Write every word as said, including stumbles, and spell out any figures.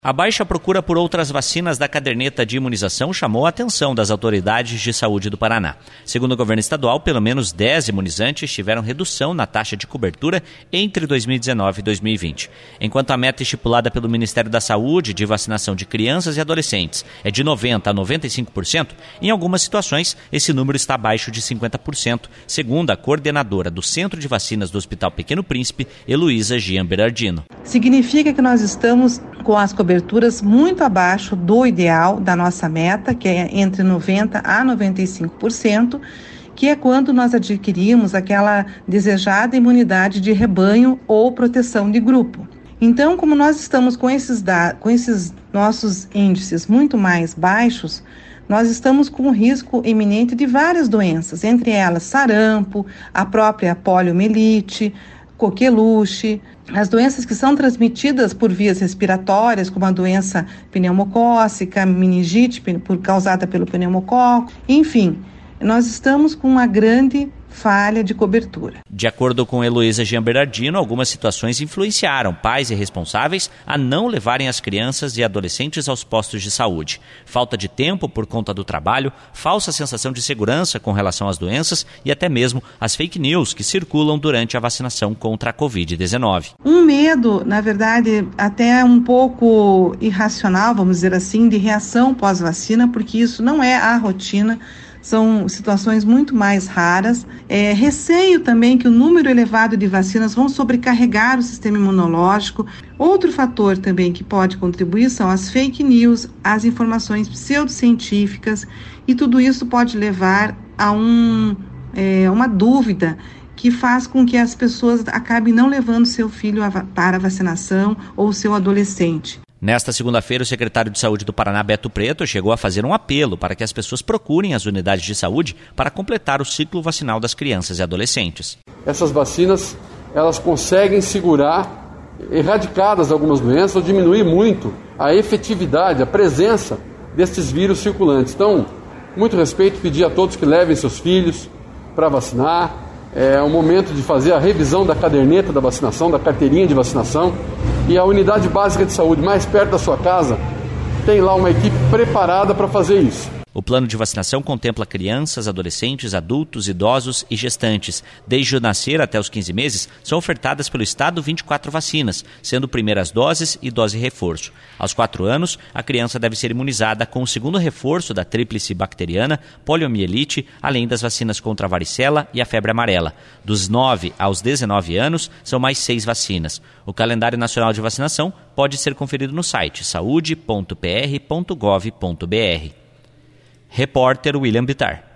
A baixa procura por outras vacinas da caderneta de imunização chamou a atenção das autoridades de saúde do Paraná. Segundo o governo estadual, pelo menos dez imunizantes tiveram redução na taxa de cobertura entre dois mil e dezenove e dois mil e vinte. Enquanto a meta estipulada pelo Ministério da Saúde de vacinação de crianças e adolescentes é de noventa a noventa e cinco por cento, em algumas situações esse número está abaixo de cinquenta por cento, segundo a coordenadora do Centro de Vacinas do Hospital Pequeno Príncipe, Heloísa Gian Berardino. Significa que nós estamos com as coberturas muito abaixo do ideal da nossa meta, que é entre noventa a noventa e cinco por cento, que é quando nós adquirimos aquela desejada imunidade de rebanho ou proteção de grupo. Então, como nós estamos com esses, da, com esses nossos índices muito mais baixos, nós estamos com um risco iminente de várias doenças, entre elas sarampo, a própria poliomielite, coqueluche, as doenças que são transmitidas por vias respiratórias, como a doença pneumocócica, meningite por, causada pelo pneumococo, enfim, nós estamos com uma grande falha de cobertura. De acordo com Heloísa Gian Berardino, algumas situações influenciaram pais e responsáveis a não levarem as crianças e adolescentes aos postos de saúde. Falta de tempo por conta do trabalho, falsa sensação de segurança com relação às doenças e até mesmo as fake news que circulam durante a vacinação contra a covid dezenove. Um medo, na verdade, até um pouco irracional, vamos dizer assim, de reação pós-vacina, porque isso não é a rotina. São situações muito mais raras. É, receio também que o número elevado de vacinas vão sobrecarregar o sistema imunológico. Outro fator também que pode contribuir são as fake news, as informações pseudocientíficas, e tudo isso pode levar a um, é, uma dúvida que faz com que as pessoas acabem não levando seu filho para a vacinação ou seu adolescente. Nesta segunda-feira, o secretário de Saúde do Paraná, Beto Preto, chegou a fazer um apelo para que as pessoas procurem as unidades de saúde para completar o ciclo vacinal das crianças e adolescentes. Essas vacinas, elas conseguem segurar erradicadas algumas doenças ou diminuir muito a efetividade, a presença desses vírus circulantes. Então, muito respeito, pedir a todos que levem seus filhos para vacinar. É o momento de fazer a revisão da caderneta da vacinação, da carteirinha de vacinação. E a unidade básica de saúde mais perto da sua casa tem lá uma equipe preparada para fazer isso. O plano de vacinação contempla crianças, adolescentes, adultos, idosos e gestantes. Desde o nascer até os quinze meses, são ofertadas pelo Estado vinte e quatro vacinas, sendo primeiras doses e dose reforço. Aos quatro anos, a criança deve ser imunizada com o segundo reforço da tríplice bacteriana, poliomielite, além das vacinas contra a varicela e a febre amarela. Dos nove aos dezenove anos, são mais seis vacinas. O calendário nacional de vacinação pode ser conferido no site saúde ponto p r ponto gov ponto b r. Repórter William Bittar.